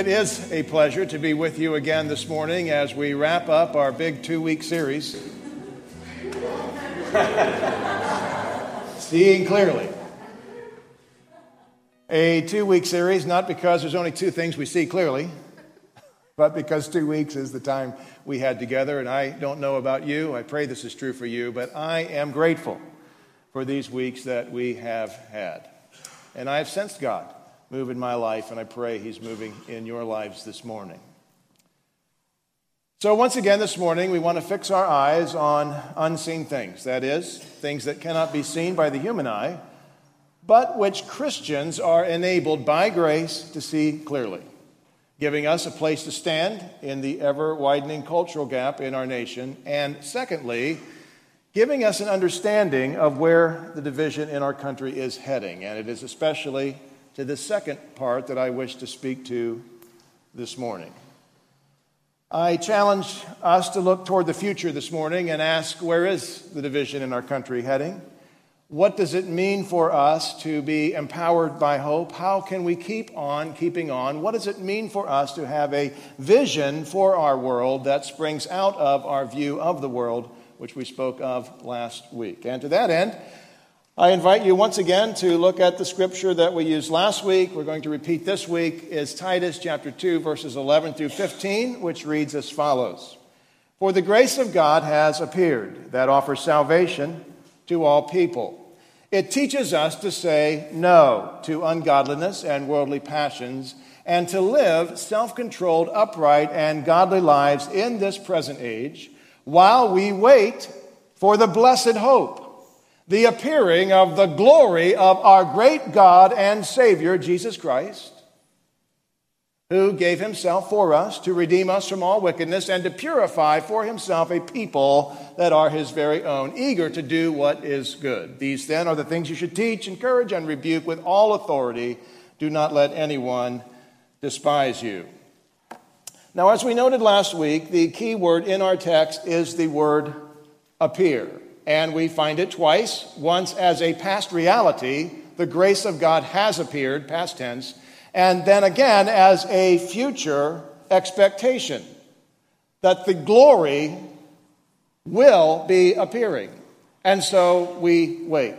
It is a pleasure to be with you again this morning as we wrap up our big 2-week series, Seeing Clearly. A 2-week series, not because there's only 2 things we see clearly, but because 2 weeks is the time we had together. And I don't know about you, I pray this is true for you, but I am grateful for these weeks that we have had. And I have sensed God move in my life, and I pray He's moving in your lives this morning. So once again this morning, we want to fix our eyes on unseen things. That is, things that cannot be seen by the human eye, but which Christians are enabled by grace to see clearly, giving us a place to stand in the ever-widening cultural gap in our nation, and secondly, giving us an understanding of where the division in our country is heading. And it is especially to the second part that I wish to speak to this morning. I challenge us to look toward the future this morning and ask, where is the division in our country heading? What does it mean for us to be empowered by hope? How can we keep on keeping on? What does it mean for us to have a vision for our world that springs out of our view of the world, which we spoke of last week? And to that end, I invite you once again to look at the scripture that we used last week. We're going to repeat this week is Titus chapter 2, verses 11 through 15, which reads as follows. For the grace of God has appeared that offers salvation to all people. It teaches us to say no to ungodliness and worldly passions and to live self-controlled, upright, and godly lives in this present age while we wait for the blessed hope, the appearing of the glory of our great God and Savior, Jesus Christ, who gave himself for us to redeem us from all wickedness and to purify for himself a people that are his very own, eager to do what is good. These then are the things you should teach, encourage, and rebuke with all authority. Do not let anyone despise you. Now, as we noted last week, the key word in our text is the word appear. And we find it twice, once as a past reality, the grace of God has appeared, past tense, and then again as a future expectation, that the glory will be appearing. And so we wait.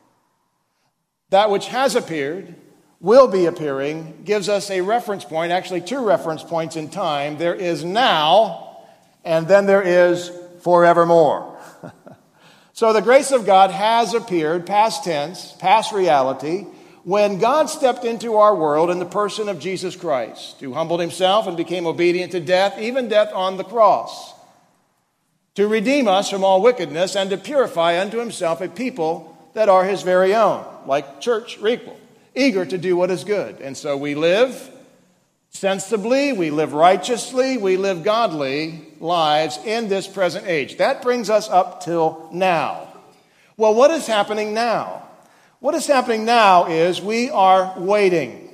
That which has appeared, will be appearing, gives us a reference point, actually 2 reference points in time. There is now, and then there is forevermore. So the grace of God has appeared, past tense, past reality, when God stepped into our world in the person of Jesus Christ, who humbled himself and became obedient to death, even death on the cross, to redeem us from all wickedness and to purify unto himself a people that are his very own, like Church Requel, eager to do what is good. And so we live sensibly, we live righteously, we live godly lives in this present age. That brings us up till now. Well, what is happening now? What is happening now is we are waiting,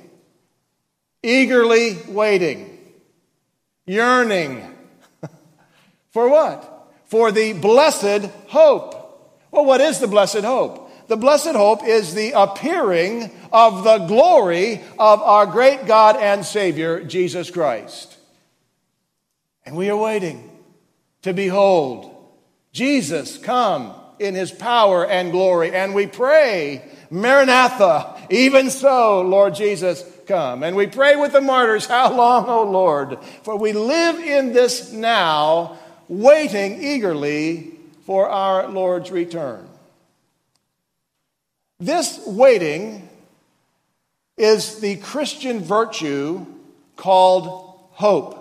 eagerly waiting, yearning. For what? For the blessed hope. Well, what is the blessed hope? The blessed hope is the appearing of the glory of our great God and Savior, Jesus Christ. And we are waiting to behold Jesus come in his power and glory. And we pray, Maranatha, even so, Lord Jesus, come. And we pray with the martyrs, how long, O Lord? For we live in this now, waiting eagerly for our Lord's return. This waiting is the Christian virtue called hope.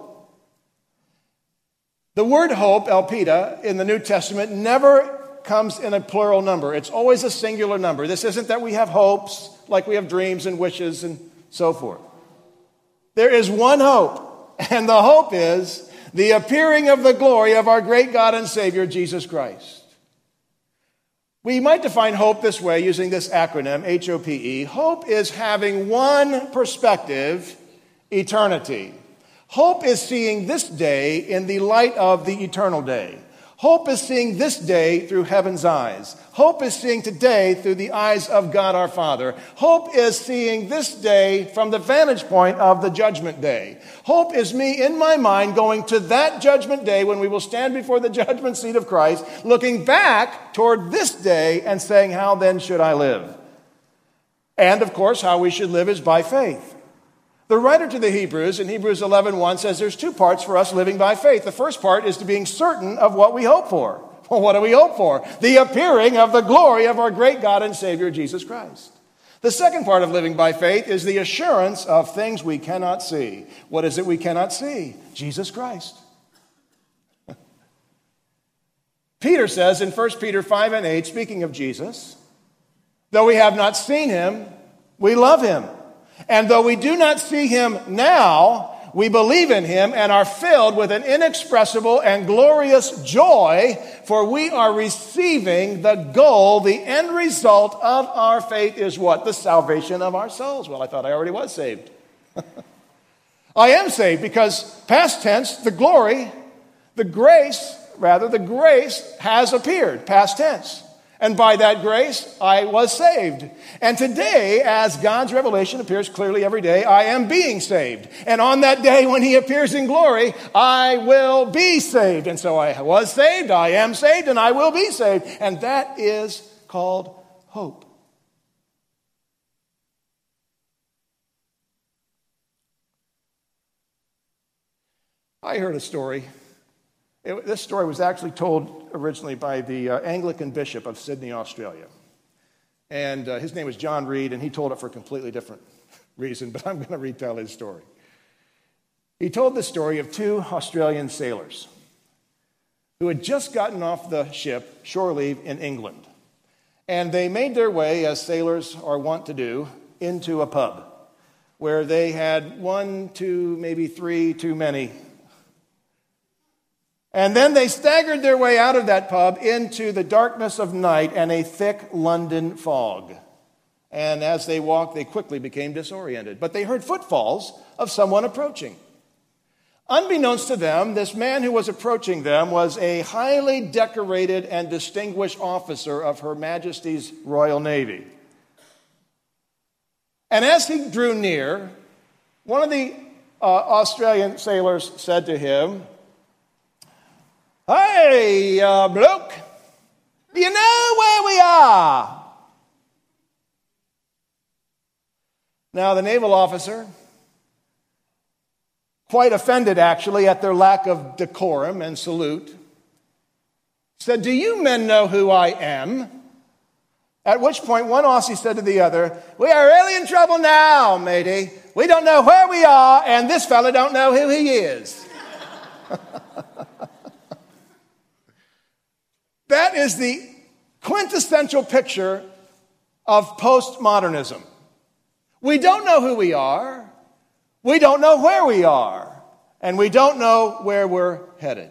The word hope, elpida, in the New Testament never comes in a plural number. It's always a singular number. This isn't that we have hopes like we have dreams and wishes and so forth. There is one hope, and the hope is the appearing of the glory of our great God and Savior, Jesus Christ. We might define hope this way using this acronym, HOPE. Hope is having one perspective, eternity. Hope is seeing this day in the light of the eternal day. Hope is seeing this day through heaven's eyes. Hope is seeing today through the eyes of God our Father. Hope is seeing this day from the vantage point of the judgment day. Hope is me in my mind going to that judgment day when we will stand before the judgment seat of Christ, looking back toward this day and saying, how then should I live? And of course, how we should live is by faith. The writer to the Hebrews in Hebrews 11:1 says there's two parts for us living by faith. The first part is to being certain of what we hope for. Well, what do we hope for? The appearing of the glory of our great God and Savior, Jesus Christ. The second part of living by faith is the assurance of things we cannot see. What is it we cannot see? Jesus Christ. Peter says in 1 Peter 5:8, speaking of Jesus, though we have not seen him, we love him. And though we do not see him now, we believe in him and are filled with an inexpressible and glorious joy, for we are receiving the goal. The end result of our faith is what? The salvation of our souls. Well, I thought I already was saved. I am saved because past tense, the grace has appeared, past tense. And by that grace, I was saved. And today, as God's revelation appears clearly every day, I am being saved. And on that day when he appears in glory, I will be saved. And so I was saved, I am saved, and I will be saved. And that is called hope. I heard a story. This story was actually told originally by the Anglican Bishop of Sydney, Australia. And his name was John Reed, and he told it for a completely different reason, but I'm going to retell his story. He told the story of two Australian sailors who had just gotten off the ship, shore leave, in England. And they made their way, as sailors are wont to do, into a pub where they had one, two, maybe three too many. And then they staggered their way out of that pub into the darkness of night and a thick London fog. And as they walked, they quickly became disoriented. But they heard footfalls of someone approaching. Unbeknownst to them, this man who was approaching them was a highly decorated and distinguished officer of Her Majesty's Royal Navy. And as he drew near, one of the Australian sailors said to him, "Hey, bloke, do you know where we are?" Now, the naval officer, quite offended actually at their lack of decorum and salute, said, "Do you men know who I am?" At which point one Aussie said to the other, "We are really in trouble now, matey. We don't know where we are, and this fella don't know who he is." That is the quintessential picture of postmodernism. We don't know who we are, we don't know where we are, and we don't know where we're headed.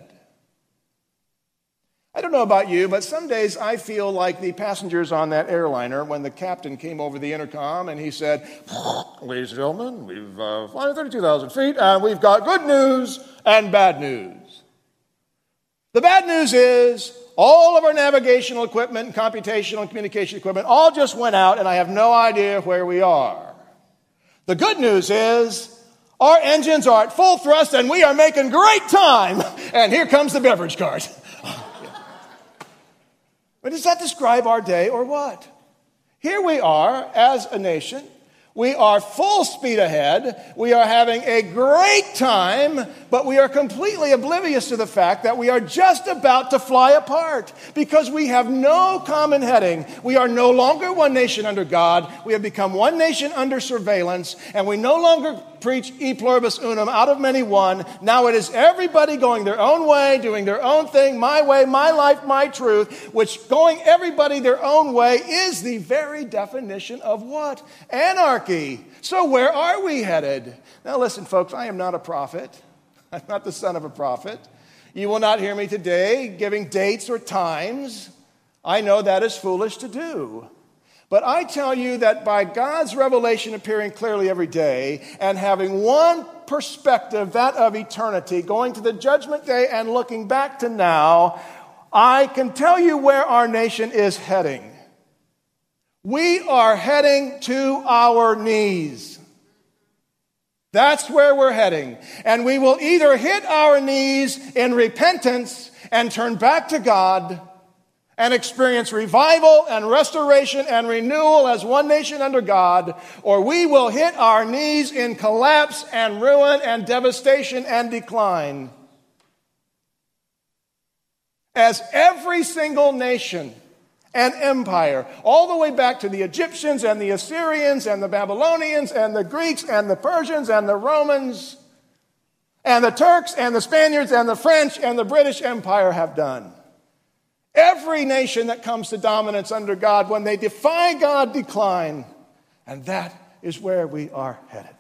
I don't know about you, but some days I feel like the passengers on that airliner when the captain came over the intercom and he said, "Ladies and gentlemen, we've flown 32,000 feet and we've got good news and bad news. The bad news is all of our navigational equipment and computational and communication equipment all just went out and I have no idea where we are. The good news is our engines are at full thrust and we are making great time. And here comes the beverage cart." But does that describe our day or what? Here we are as a nation. We are full speed ahead. We are having a great time, but we are completely oblivious to the fact that we are just about to fly apart because we have no common heading. We are no longer one nation under God. We have become one nation under surveillance, and we no longer preach e pluribus unum, out of many one. Now it is everybody going their own way, doing their own thing, my way, my life, my truth, which going everybody their own way is the very definition of what? Anarchy. So where are we headed? Now listen, folks, I am not a prophet. I'm not the son of a prophet. You will not hear me today giving dates or times. I know that is foolish to do. But I tell you that by God's revelation appearing clearly every day and having one perspective, that of eternity, going to the judgment day and looking back to now, I can tell you where our nation is heading. We are heading to our knees. That's where we're heading. And we will either hit our knees in repentance and turn back to God and experience revival and restoration and renewal as one nation under God, or we will hit our knees in collapse and ruin and devastation and decline. As every single nation and empire, all the way back to the Egyptians and the Assyrians and the Babylonians and the Greeks and the Persians and the Romans and the Turks and the Spaniards and the French and the British Empire have done. Every nation that comes to dominance under God, when they defy God, decline. And that is where we are headed.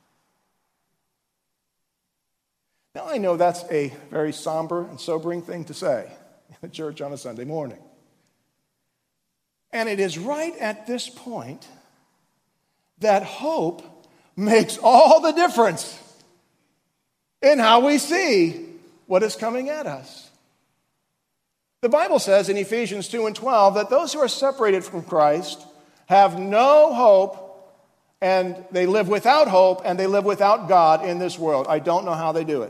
Now, I know that's a very somber and sobering thing to say in church on a Sunday morning. And it is right at this point that hope makes all the difference in how we see what is coming at us. The Bible says in Ephesians 2:12 that those who are separated from Christ have no hope, and they live without hope, and they live without God in this world. I don't know how they do it.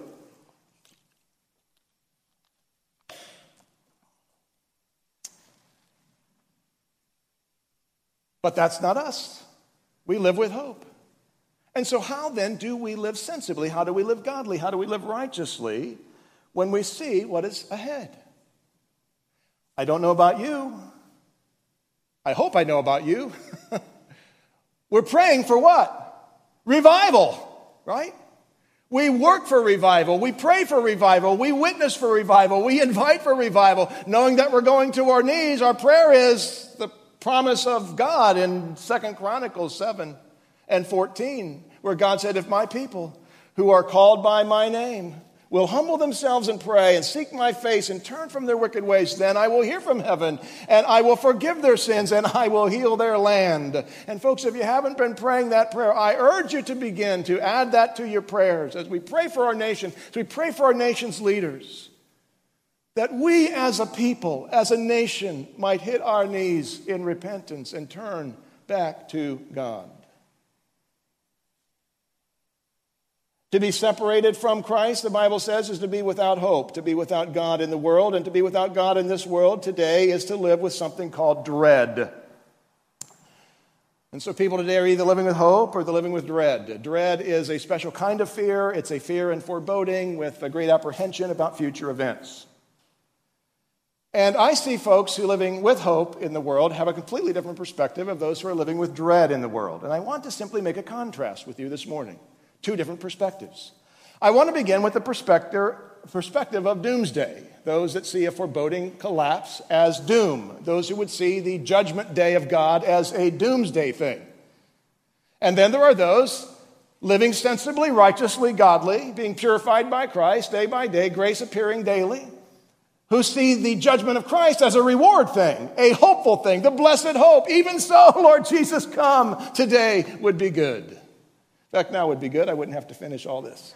But that's not us. We live with hope. And so how then do we live sensibly? How do we live godly? How do we live righteously when we see what is ahead? I don't know about you. I hope I know about you. We're praying for what? Revival, right? We work for revival. We pray for revival. We witness for revival. We invite for revival. Knowing that we're going to our knees, our prayer is the promise of God in 2 Chronicles 7:14, where God said, if my people who are called by my name will humble themselves and pray and seek my face and turn from their wicked ways, then I will hear from heaven and I will forgive their sins and I will heal their land. And folks, if you haven't been praying that prayer, I urge you to begin to add that to your prayers as we pray for our nation, as we pray for our nation's leaders, that we as a people, as a nation, might hit our knees in repentance and turn back to God. To be separated from Christ, the Bible says, is to be without hope, to be without God in the world, and to be without God in this world today is to live with something called dread. And so people today are either living with hope or they're living with dread. Dread is a special kind of fear. It's a fear and foreboding with a great apprehension about future events. And I see folks who are living with hope in the world have a completely different perspective of those who are living with dread in the world. And I want to simply make a contrast with you this morning. Two different perspectives. I want to begin with the perspective of doomsday. Those that see a foreboding collapse as doom. Those who would see the judgment day of God as a doomsday thing. And then there are those living sensibly, righteously, godly, being purified by Christ day by day, grace appearing daily, who see the judgment of Christ as a reward thing, a hopeful thing, the blessed hope. Even so, Lord Jesus, come today would be good. In fact, now would be good. I wouldn't have to finish all this.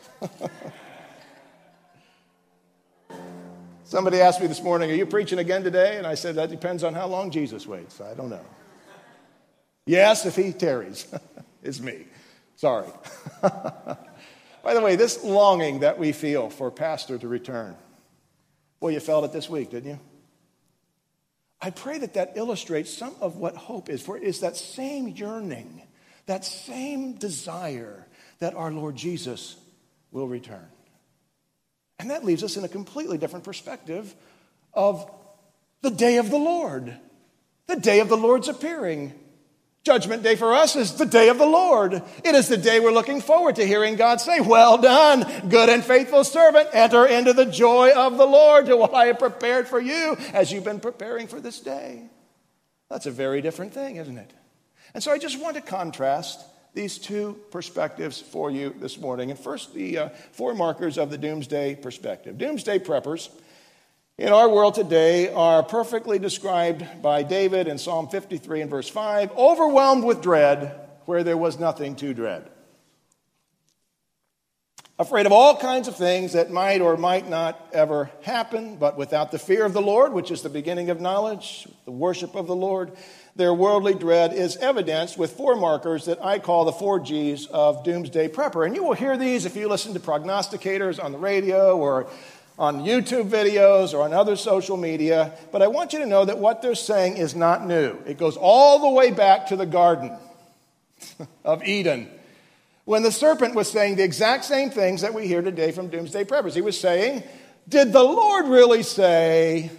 Somebody asked me this morning, are you preaching again today? And I said, that depends on how long Jesus waits. I don't know. Yes, if he tarries. It's me. Sorry. By the way, this longing that we feel for Pastor to return, well, you felt it this week, didn't you? I pray that that illustrates some of what hope is. For it is that same yearning, that same desire that our Lord Jesus will return. And that leaves us in a completely different perspective of the day of the Lord. The day of the Lord's appearing. Judgment day for us is the day of the Lord. It is the day we're looking forward to hearing God say, well done, good and faithful servant. Enter into the joy of the Lord to what I have prepared for you as you've been preparing for this day. That's a very different thing, isn't it? And so I just want to contrast these two perspectives for you this morning. And first, the four markers of the doomsday perspective. Doomsday preppers in our world today are perfectly described by David in Psalm 53 and verse 5, overwhelmed with dread where there was nothing to dread. afraid of all kinds of things that might or might not ever happen, but without the fear of the Lord, which is the beginning of knowledge, the worship of the Lord, their worldly dread is evidenced with 4 markers that I call the 4 G's of doomsday prepper. And you will hear these if you listen to prognosticators on the radio or on YouTube videos or on other social media. But I want you to know that what they're saying is not new. It goes all the way back to the Garden of Eden, when the serpent was saying the exact same things that we hear today from doomsday preppers. He was saying, did the Lord really say,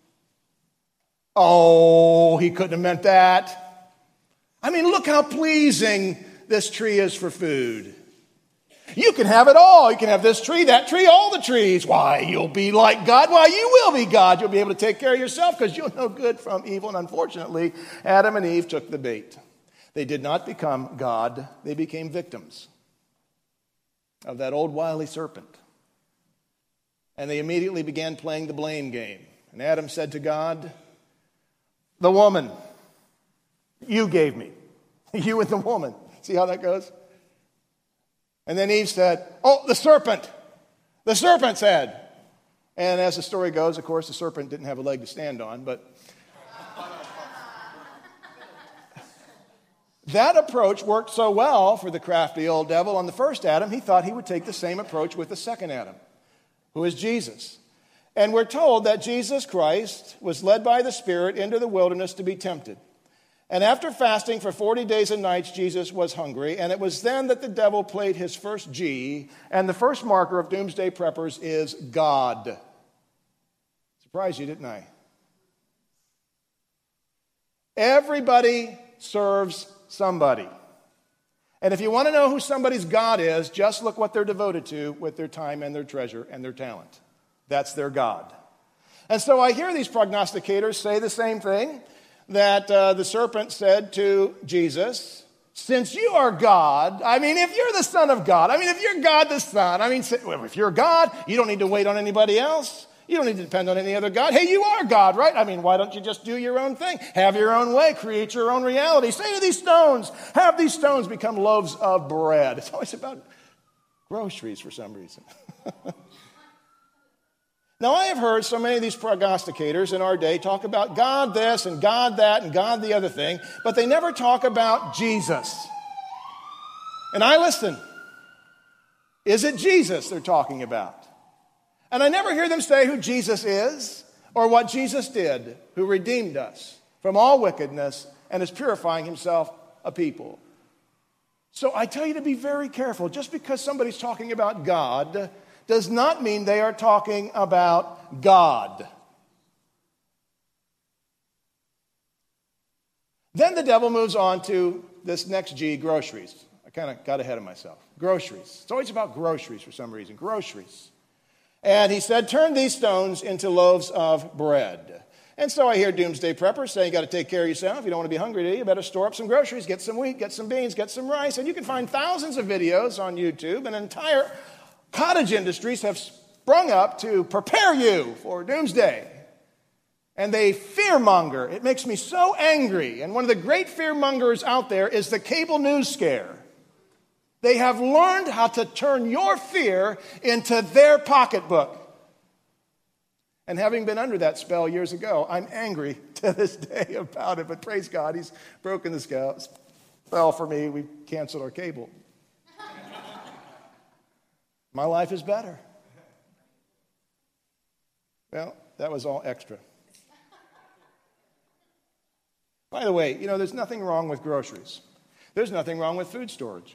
oh, he couldn't have meant that? I mean, look how pleasing this tree is for food. You can have it all. You can have this tree, that tree, all the trees. Why, you'll be like God. Why, you will be God. You'll be able to take care of yourself because you'll know good from evil. And unfortunately, Adam and Eve took the bait. They did not become God. They became victims of that old wily serpent. And they immediately began playing the blame game. And Adam said to God, the woman you gave me. You and the woman. See how that goes? And then Eve said, oh, the serpent. The serpent said. And as the story goes, of course, the serpent didn't have a leg to stand on, but that approach worked so well for the crafty old devil on the first Adam, he thought he would take the same approach with the second Adam, who is Jesus. And we're told that Jesus Christ was led by the Spirit into the wilderness to be tempted. And after fasting for 40 days and nights, Jesus was hungry. And it was then that the devil played his first G. And the first marker of doomsday preppers is God. Surprised you, didn't I? Everybody serves somebody. And if you want to know who somebody's God is, just look what they're devoted to with their time and their treasure and their talent. That's their God. And so I hear these prognosticators say the same thing that the serpent said to Jesus. Since you are God, I mean, if you're the Son of God, I mean, if you're God the Son, I mean, if you're God, you don't need to wait on anybody else. You don't need to depend on any other God. Hey, you are God, right? I mean, why don't you just do your own thing? Have your own way. Create your own reality. Say to these stones, have these stones become loaves of bread. It's always about groceries for some reason. Now, I have heard so many of these prognosticators in our day talk about God this and God that and God the other thing, but they never talk about Jesus. And I listen. Is it Jesus they're talking about? And I never hear them say who Jesus is or what Jesus did, who redeemed us from all wickedness and is purifying himself a people. So I tell you to be very careful. Just because somebody's talking about God does not mean they are talking about God. Then the devil moves on to this next G, groceries. I kind of got ahead of myself. Groceries. It's always about groceries for some reason. Groceries. And he said, turn these stones into loaves of bread. And so I hear doomsday preppers saying, you got to take care of yourself. You don't want to be hungry today. You better store up some groceries, get some wheat, get some beans, get some rice. And you can find thousands of videos on YouTube, and entire cottage industries have sprung up to prepare you for doomsday. And they fearmonger. It makes me so angry. And one of the great fearmongers out there is the cable news scare. They have learned how to turn your fear into their pocketbook. And having been under that spell years ago, I'm angry to this day about it. But praise God, he's broken the spell for me. We've canceled our cable. My life is better. Well, that was all extra. By the way, there's nothing wrong with groceries. There's nothing wrong with food storage.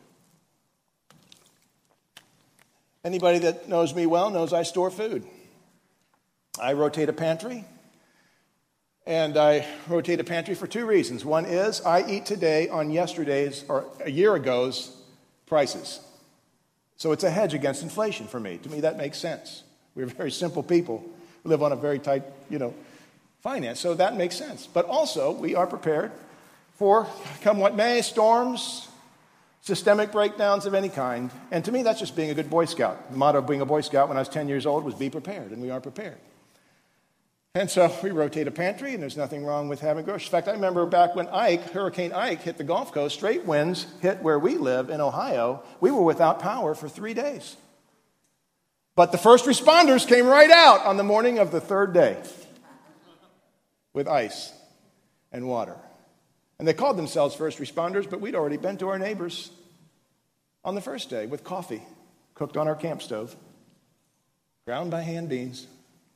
Anybody that knows me well knows I store food. I rotate a pantry. And I rotate a pantry for 2 reasons. One is I eat today on yesterday's or a year ago's prices. So it's a hedge against inflation for me. To me, that makes sense. We're very simple people. We live on a very tight, finance. So that makes sense. But also, we are prepared for, come what may, storms, systemic breakdowns of any kind. And to me, that's just being a good Boy Scout. The motto of being a Boy Scout when I was 10 years old was be prepared, and we are prepared. And so we rotate a pantry, and there's nothing wrong with having groceries. In fact, I remember back when Hurricane Ike hit the Gulf Coast, straight winds hit where we live in Ohio. We were without power for 3 days. But the first responders came right out on the morning of the third day with ice and water. And they called themselves first responders, but we'd already been to our neighbors on the first day with coffee cooked on our camp stove, ground by hand beans.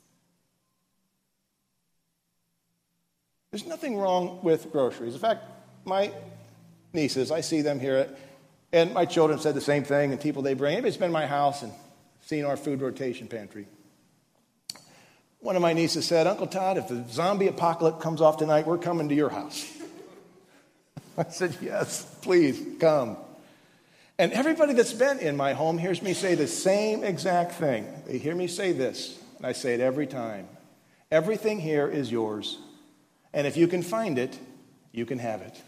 There's nothing wrong with groceries. In fact, my nieces, I see them here, and my children said the same thing, and people they bring. Anybody's been in my house and seen our food rotation pantry. One of my nieces said, Uncle Todd, if the zombie apocalypse comes off tonight, we're coming to your house. I said, yes, please, come. And everybody that's been in my home hears me say the same exact thing. They hear me say this, and I say it every time. Everything here is yours. And if you can find it, you can have it.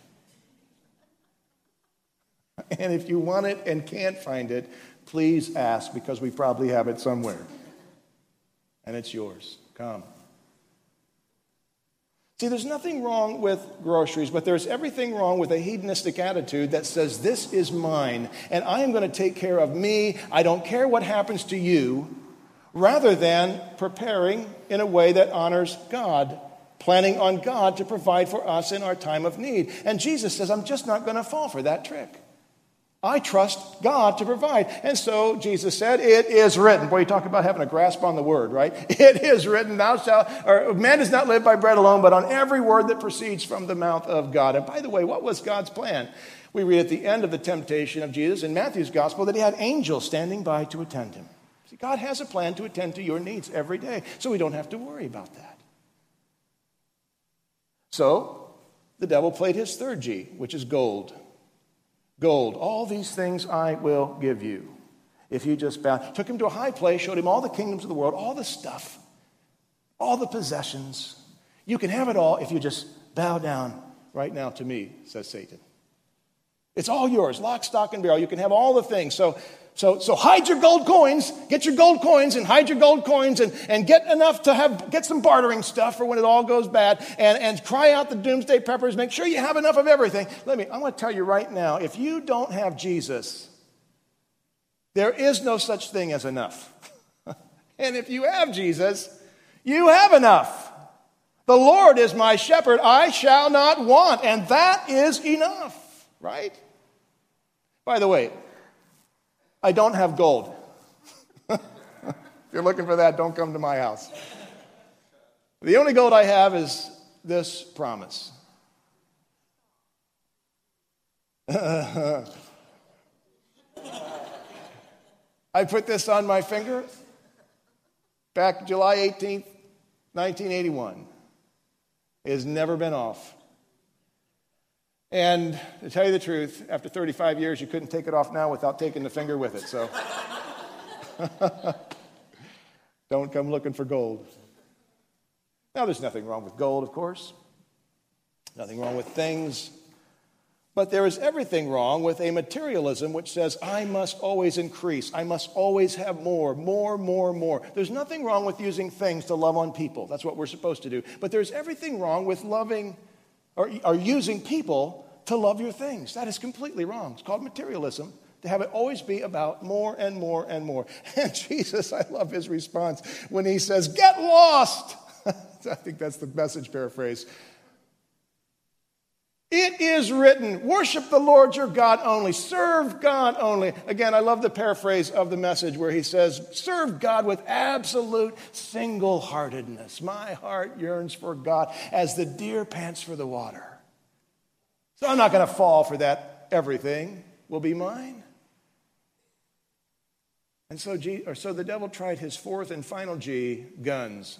And if you want it and can't find it, please ask, because we probably have it somewhere. And it's yours. Come. See, there's nothing wrong with groceries, but there's everything wrong with a hedonistic attitude that says, this is mine, and I am going to take care of me. I don't care what happens to you, rather than preparing in a way that honors God, planning on God to provide for us in our time of need. And Jesus says, I'm just not going to fall for that trick. I trust God to provide. And so Jesus said, it is written. Boy, you talk about having a grasp on the word, right? It is written, man does not live by bread alone, but on every word that proceeds from the mouth of God. And by the way, what was God's plan? We read at the end of the temptation of Jesus in Matthew's gospel that he had angels standing by to attend him. See, God has a plan to attend to your needs every day, so we don't have to worry about that. So the devil played his third G, which is gold. Gold, all these things I will give you if you just bow. Took him to a high place, showed him all the kingdoms of the world, all the stuff, all the possessions. You can have it all if you just bow down right now to me, says Satan. It's all yours, lock, stock, and barrel. You can have all the things. So hide your gold coins, get your gold coins and hide your gold coins and get enough to get some bartering stuff for when it all goes bad and cry out the doomsday preppers. Make sure you have enough of everything. I want to tell you right now, if you don't have Jesus, there is no such thing as enough. And if you have Jesus, you have enough. The Lord is my shepherd, I shall not want. And that is enough, right? By the way, I don't have gold. If you're looking for that, don't come to my house. The only gold I have is this promise. I put this on my finger back July 18th, 1981. It has never been off. And to tell you the truth, after 35 years, you couldn't take it off now without taking the finger with it. So don't come looking for gold. Now, there's nothing wrong with gold, of course. Nothing wrong with things. But there is everything wrong with a materialism which says, I must always increase. I must always have more. There's nothing wrong with using things to love on people. That's what we're supposed to do. But there's everything wrong with loving or using people to love your things. That is completely wrong. It's called materialism, to have it always be about more and more and more. And Jesus, I love his response when he says, get lost. I think that's the Message paraphrase. It is written, worship the Lord your God only, serve God only. Again, I love the paraphrase of the Message where he says, serve God with absolute single-heartedness. My heart yearns for God as the deer pants for the water. So I'm not going to fall for that. Everything will be mine. And so the devil tried his fourth and final G, guns.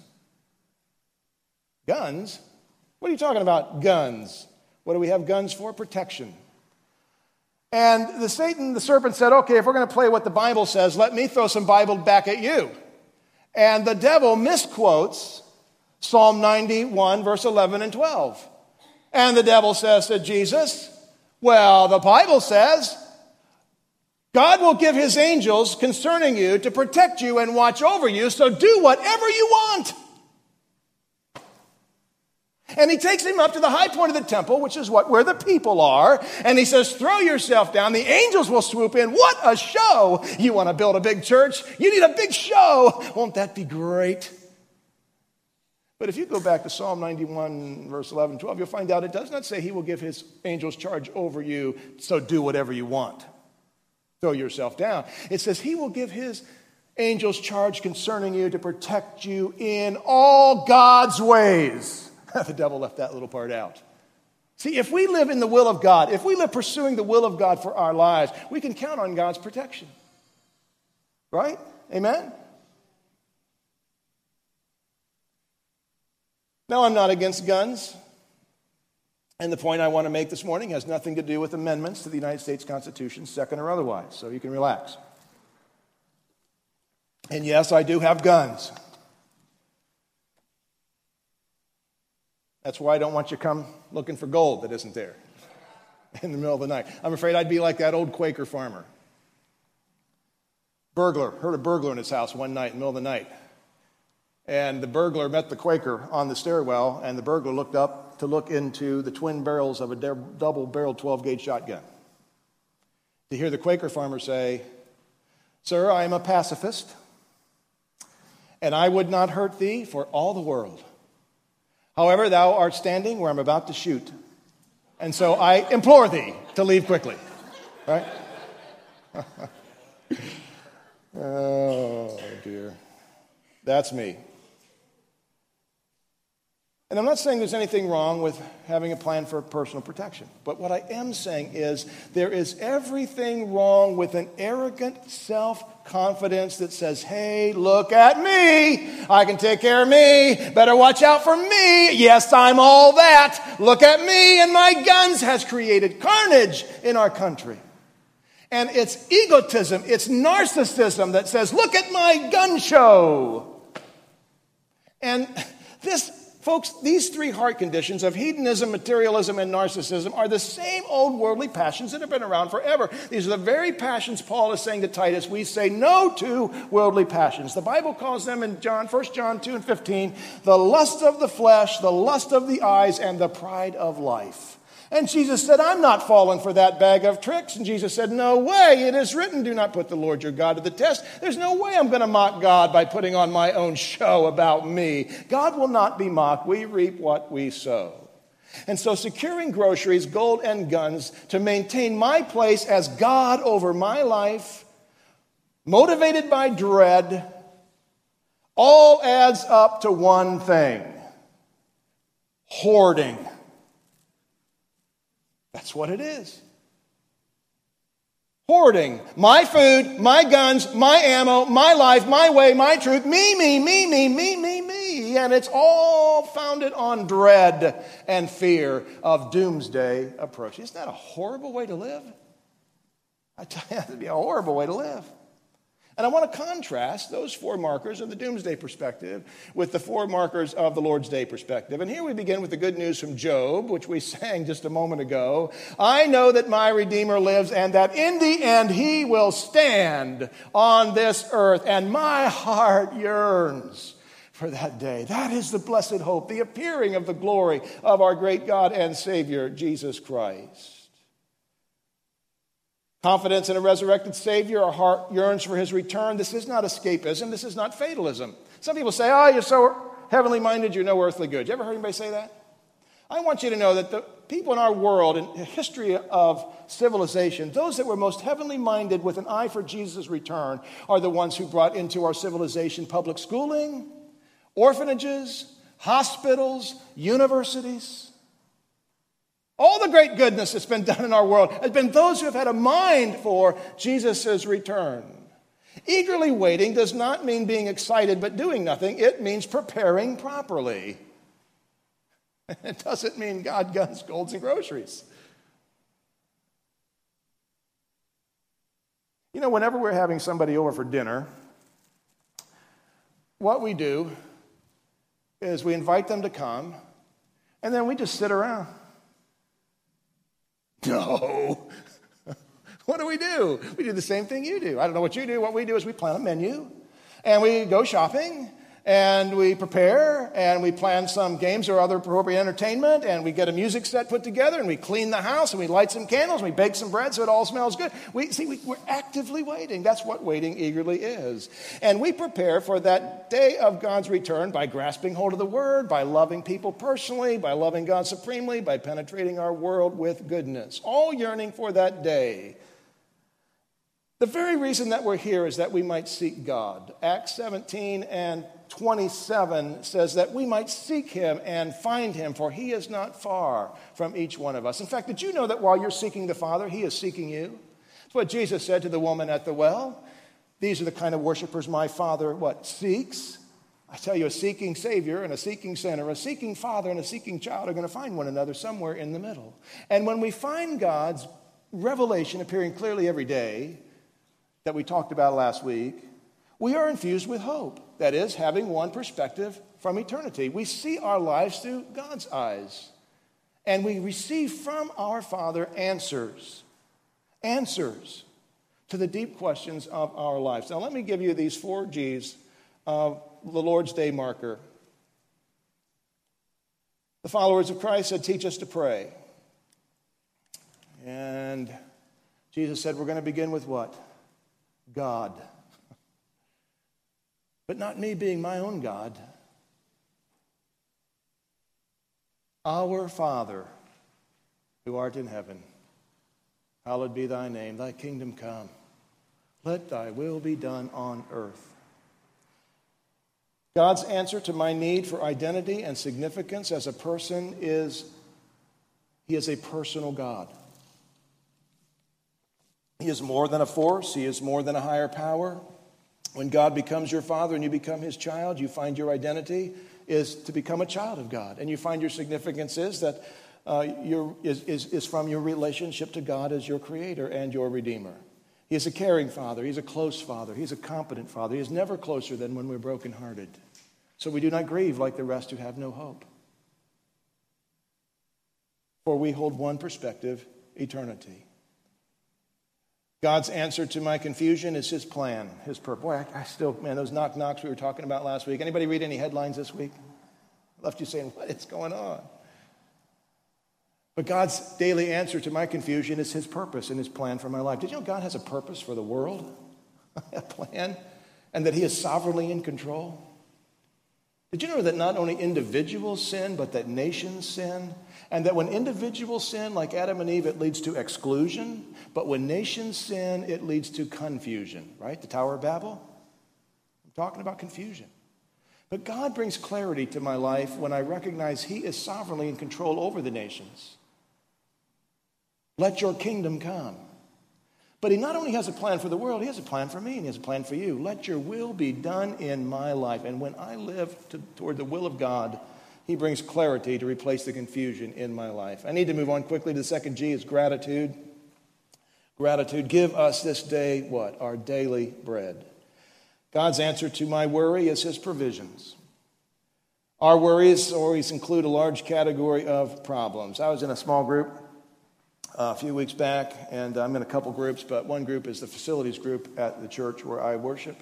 Guns? What are you talking about, guns? What do we have guns for? Protection. And the serpent said, okay, if we're going to play what the Bible says, let me throw some Bible back at you. And the devil misquotes Psalm 91, verse 11 and 12. And the devil says to Jesus, well, the Bible says, God will give his angels concerning you to protect you and watch over you, so do whatever you want. And he takes him up to the high point of the temple, which is where the people are. And he says, throw yourself down. The angels will swoop in. What a show. You want to build a big church? You need a big show. Won't that be great? But if you go back to Psalm 91, verse 11, 12, you'll find out it does not say he will give his angels charge over you, so do whatever you want. Throw yourself down. It says he will give his angels charge concerning you to protect you in all God's ways. The devil left that little part out. See, if we live in the will of God, if we live pursuing the will of God for our lives, we can count on God's protection. Right? Amen? Now, I'm not against guns. And the point I want to make this morning has nothing to do with amendments to the United States Constitution, second or otherwise, so you can relax. And yes, I do have guns. That's why I don't want you to come looking for gold that isn't there in the middle of the night. I'm afraid I'd be like that old Quaker farmer. Heard a burglar in his house one night in the middle of the night. And the burglar met the Quaker on the stairwell, and the burglar looked up to look into the twin barrels of a double-barreled 12-gauge shotgun. To hear the Quaker farmer say, "Sir, I am a pacifist, and I would not hurt thee for all the world. However, thou art standing where I'm about to shoot, and so I implore thee to leave quickly." Right? Oh, dear. That's me. And I'm not saying there's anything wrong with having a plan for personal protection. But what I am saying is there is everything wrong with an arrogant self-confidence that says, hey, look at me. I can take care of me. Better watch out for me. Yes, I'm all that. Look at me and my guns has created carnage in our country. And it's egotism, it's narcissism that says, look at my gun show. And folks, these three heart conditions of hedonism, materialism, and narcissism are the same old worldly passions that have been around forever. These are the very passions Paul is saying to Titus. We say no to worldly passions. The Bible calls them in 1 John 2 and 15, the lust of the flesh, the lust of the eyes, and the pride of life. And Jesus said, I'm not falling for that bag of tricks. And Jesus said, no way. It is written, do not put the Lord your God to the test. There's no way I'm going to mock God by putting on my own show about me. God will not be mocked. We reap what we sow. And so securing groceries, gold, and guns to maintain my place as God over my life, motivated by dread, all adds up to one thing: hoarding. That's what it is. Hoarding. My food, my guns, my ammo, my life, my way, my truth. Me. And it's all founded on dread and fear of doomsday approaching. Isn't that a horrible way to live? I tell you, that would be a horrible way to live. And I want to contrast those four markers of the doomsday perspective with the four markers of the Lord's Day perspective. And here we begin with the good news from Job, which we sang just a moment ago. I know that my Redeemer lives and that in the end he will stand on this earth. And my heart yearns for that day. That is the blessed hope, the appearing of the glory of our great God and Savior, Jesus Christ. Confidence in a resurrected Savior, our heart yearns for his return. This is not escapism. This is not fatalism. Some people say, oh, you're so heavenly minded, you're no earthly good. You ever heard anybody say that? I want you to know that the people in our world, in the history of civilization, those that were most heavenly minded with an eye for Jesus' return are the ones who brought into our civilization public schooling, orphanages, hospitals, universities. All the great goodness that's been done in our world has been those who have had a mind for Jesus' return. Eagerly waiting does not mean being excited but doing nothing. It means preparing properly. It doesn't mean God, guns, golds, and groceries. You know, whenever we're having somebody over for dinner, what we do is we invite them to come, and then we just sit around. No. What do? We do the same thing you do. I don't know what you do. What we do is we plan a menu, and we go shopping, And we prepare, and we plan some games or other appropriate entertainment, and we get a music set put together, and we clean the house, and we light some candles, and we bake some bread so it all smells good. We're actively waiting. That's what waiting eagerly is. And we prepare for that day of God's return by grasping hold of the Word, by loving people personally, by loving God supremely, by penetrating our world with goodness, all yearning for that day. The very reason that we're here is that we might seek God. Acts 17 and 27 says that we might seek him and find him, for he is not far from each one of us. In fact, did you know that while you're seeking the Father, he is seeking you? That's what Jesus said to the woman at the well. These are the kind of worshipers my Father, seeks? I tell you, a seeking Savior and a seeking sinner, a seeking father and a seeking child are going to find one another somewhere in the middle. And when we find God's revelation appearing clearly every day, that we talked about last week, we are infused with hope. That is, having one perspective from eternity. We see our lives through God's eyes. And we receive from our Father answers to the deep questions of our lives. Now, let me give you these 4 G's of the Lord's Day marker. The followers of Christ said, teach us to pray. And Jesus said, we're going to begin with what? God. But not me being my own God. Our Father, who art in heaven, hallowed be thy name, thy kingdom come. Let thy will be done on earth. God's answer to my need for identity and significance as a person is, he is a personal God. He is more than a force. He is more than a higher power. When God becomes your father and you become his child, you find your identity is to become a child of God. And you find your significance is that is from your relationship to God as your creator and your redeemer. He is a caring father. He's a close father. He's a competent father. He is never closer than when we're brokenhearted. So we do not grieve like the rest who have no hope. For we hold one perspective, eternity. God's answer to my confusion is his plan, his purpose. Boy, those knock-knocks we were talking about last week. Anybody read any headlines this week? I left you saying, what is going on? But God's daily answer to my confusion is his purpose and his plan for my life. Did you know God has a purpose for the world? A plan? And that he is sovereignly in control? Did you know that not only individuals sin, but that nations sin? And that when individuals sin, like Adam and Eve, it leads to exclusion. But when nations sin, it leads to confusion, right? The Tower of Babel? I'm talking about confusion. But God brings clarity to my life when I recognize he is sovereignly in control over the nations. Let your kingdom come. But he not only has a plan for the world, he has a plan for me and he has a plan for you. Let your will be done in my life. And when I live toward the will of God, he brings clarity to replace the confusion in my life. I need to move on quickly to the second G is gratitude. Gratitude. Give us this day what? Our daily bread. God's answer to my worry is his provisions. Our worries always include a large category of problems. I was in a small group a few weeks back, and I'm in a couple groups, but one group is the facilities group at the church where I worship.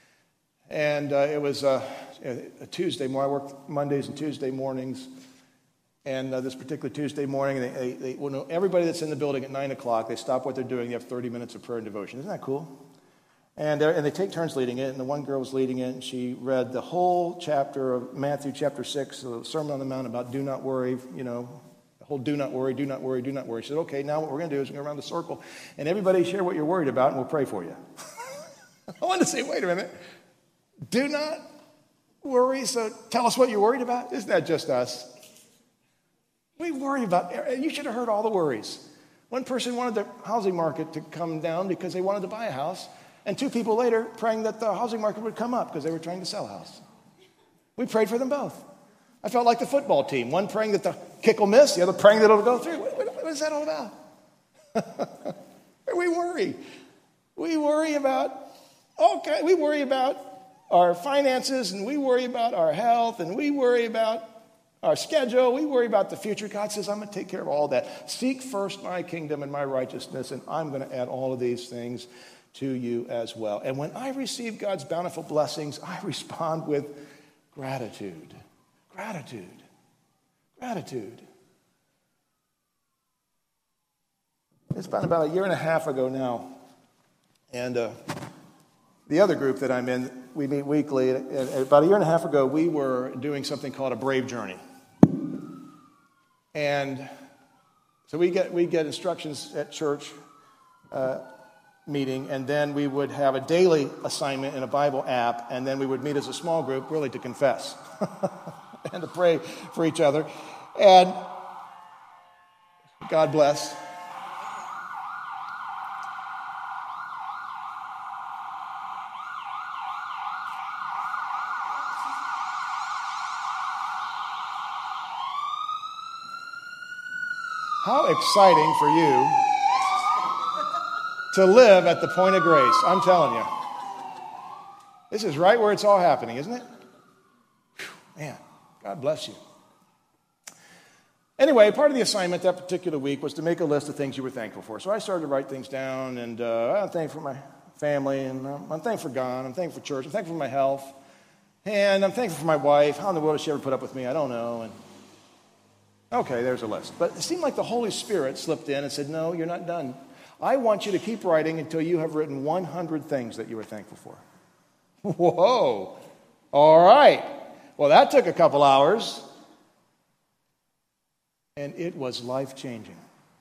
And it was a Tuesday morning. I work Mondays and Tuesday mornings. And this particular Tuesday morning, everybody that's in the building at 9 o'clock, they stop what they're doing. They have 30 minutes of prayer and devotion. Isn't that cool? And they take turns leading it. And the one girl was leading it, and she read the whole chapter of Matthew chapter 6, the Sermon on the Mount about do not worry, the whole do not worry, do not worry, do not worry. She said, okay, now what we're going to do is we're going to go around the circle, and everybody share what you're worried about, and we'll pray for you. I wanted to say, wait a minute. Do not worry, so tell us what you're worried about? Isn't that just us? We worry about, you should have heard all the worries. One person wanted the housing market to come down because they wanted to buy a house, and 2 people later praying that the housing market would come up because they were trying to sell a house. We prayed for them both. I felt like the football team, one praying that the kick will miss, the other praying that it'll go through. What is that all about? We worry. We worry about our finances, and we worry about our health, and we worry about our schedule. We worry about the future. God says, I'm going to take care of all that. Seek first my kingdom and my righteousness, and I'm going to add all of these things to you as well. And when I receive God's bountiful blessings, I respond with gratitude. Gratitude. Gratitude. It's been about a year and a half ago now, and the other group that I'm in, we meet weekly. And about a year and a half ago, we were doing something called a Brave Journey. And so we get instructions at church meeting, and then we would have a daily assignment in a Bible app, and then we would meet as a small group really to confess and to pray for each other. And God bless. How exciting for you to live at the point of grace. I'm telling you. This is right where it's all happening, isn't it? Whew, man, God bless you. Anyway, part of the assignment that particular week was to make a list of things you were thankful for. So I started to write things down, and I'm thankful for my family, and I'm thankful for God, I'm thankful for church, I'm thankful for my health, and I'm thankful for my wife. How in the world does she ever put up with me? I don't know. And okay, there's a list. But it seemed like the Holy Spirit slipped in and said, no, you're not done. I want you to keep writing until you have written 100 things that you are thankful for. Whoa. All right. Well, that took a couple hours. And it was life-changing.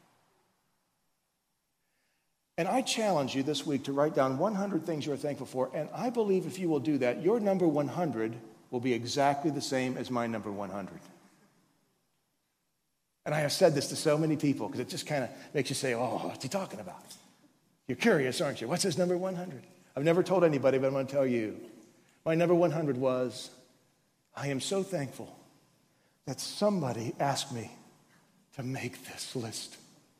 And I challenge you this week to write down 100 things you're thankful for. And I believe if you will do that, your number 100 will be exactly the same as my number 100. And I have said this to so many people because it just kind of makes you say, oh, what's he talking about? You're curious, aren't you? What's his number 100? I've never told anybody, but I'm going to tell you. My number 100 was, I am so thankful that somebody asked me to make this list.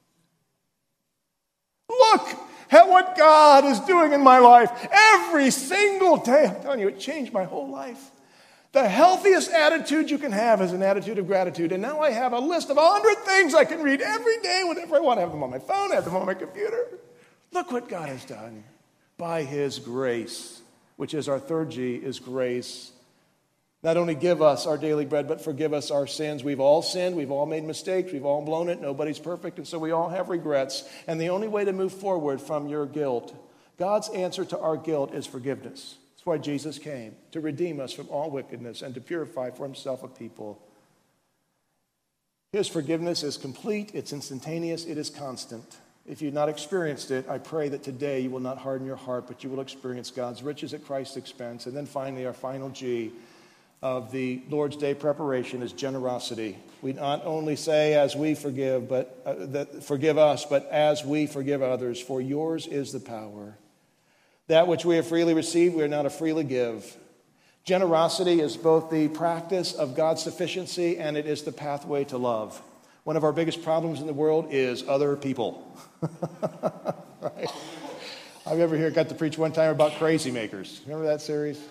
Look at what God is doing in my life every single day. I'm telling you, it changed my whole life. The healthiest attitude you can have is an attitude of gratitude. And now I have a list of 100 things I can read every day whenever I want. I have them on my phone, I have them on my computer. Look what God has done by his grace, which is our third G, is grace. Not only give us our daily bread, but forgive us our sins. We've all sinned. We've all made mistakes. We've all blown it. Nobody's perfect. And so we all have regrets. And the only way to move forward from your guilt, God's answer to our guilt is forgiveness. That's why Jesus came, to redeem us from all wickedness and to purify for himself a people. His forgiveness is complete. It's instantaneous. It is constant. If you've not experienced it, I pray that today you will not harden your heart, but you will experience God's riches at Christ's expense. And then finally, our final G of the Lord's Day preparation is generosity. We not only say as we forgive, that forgive us, but as we forgive others, for yours is the power. That which we have freely received, we are now to freely give. Generosity is both the practice of God's sufficiency and it is the pathway to love. One of our biggest problems in the world is other people. Right? I've ever got to preach one time about crazy makers. Remember that series?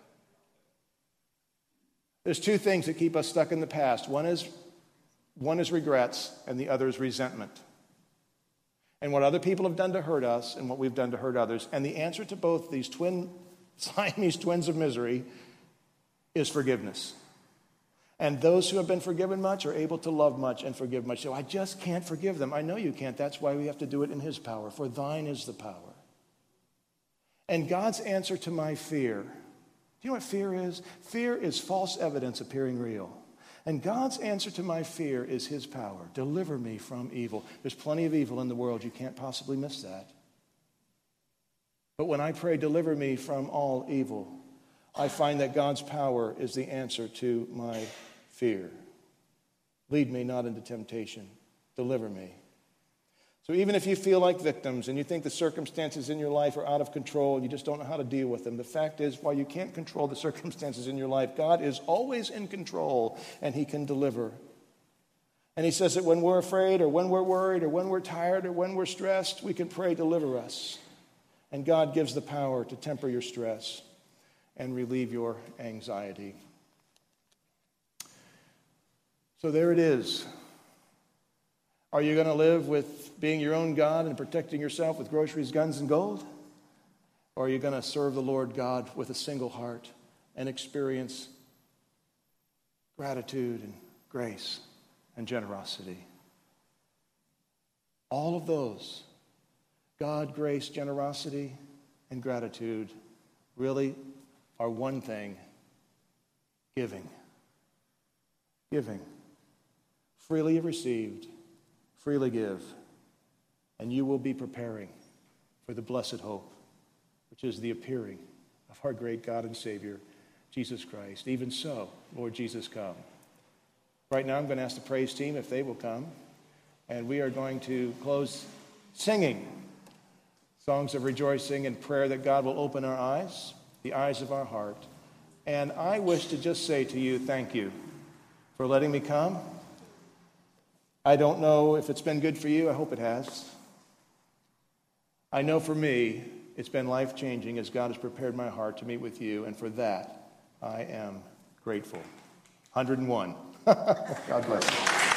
There's two things that keep us stuck in the past. One is regrets, and the other is resentment. And what other people have done to hurt us and what we've done to hurt others. And the answer to both these Siamese twins of misery is forgiveness. And those who have been forgiven much are able to love much and forgive much. So I just can't forgive them. I know you can't. That's why we have to do it in his power. For thine is the power. And God's answer to my fear. Do you know what fear is? Fear is false evidence appearing real. And God's answer to my fear is his power. Deliver me from evil. There's plenty of evil in the world. You can't possibly miss that. But when I pray, deliver me from all evil, I find that God's power is the answer to my fear. Lead me not into temptation. Deliver me. So even if you feel like victims and you think the circumstances in your life are out of control and you just don't know how to deal with them, the fact is, while you can't control the circumstances in your life, God is always in control and he can deliver. And he says that when we're afraid or when we're worried or when we're tired or when we're stressed, we can pray, deliver us. And God gives the power to temper your stress and relieve your anxiety. So there it is. Are you going to live with being your own God and protecting yourself with groceries, guns, and gold? Or are you going to serve the Lord God with a single heart and experience gratitude and grace and generosity. All of those, God, grace, generosity, and gratitude, really are one thing: giving. Giving. Freely have received, freely give, and you will be preparing for the blessed hope, which is the appearing of our great God and Savior, Jesus Christ. Even so, Lord Jesus, come. Right now I'm going to ask the praise team if they will come, and we are going to close singing songs of rejoicing and prayer that God will open our eyes, the eyes of our heart. And I wish to just say to you, thank you for letting me come. I don't know if it's been good for you. I hope it has. I know for me, it's been life-changing as God has prepared my heart to meet with you, and for that, I am grateful. 101. God bless you.